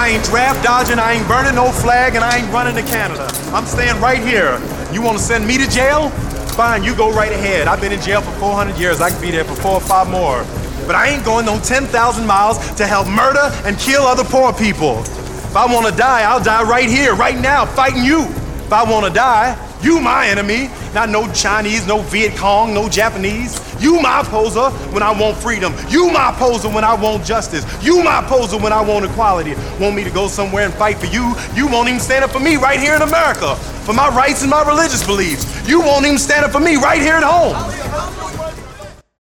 I ain't draft dodging, I ain't burning no flag, and I ain't running to Canada. I'm staying right here. You want to send me to jail? Fine, you go right ahead. I've been in jail for 400 years. I can be there for 4 or 5 more. But I ain't going no 10,000 miles to help murder and kill other poor people. If I want to die, I'll die right here, right now, fighting you. If I want to die, you my enemy. Not no Chinese, no Viet Cong, no Japanese. You my opposer when I want freedom. You my opposer when I want justice. You my opposer when I want equality. Want me to go somewhere and fight for you? You won't even stand up for me right here in America, for my rights and my religious beliefs. You won't even stand up for me right here at home.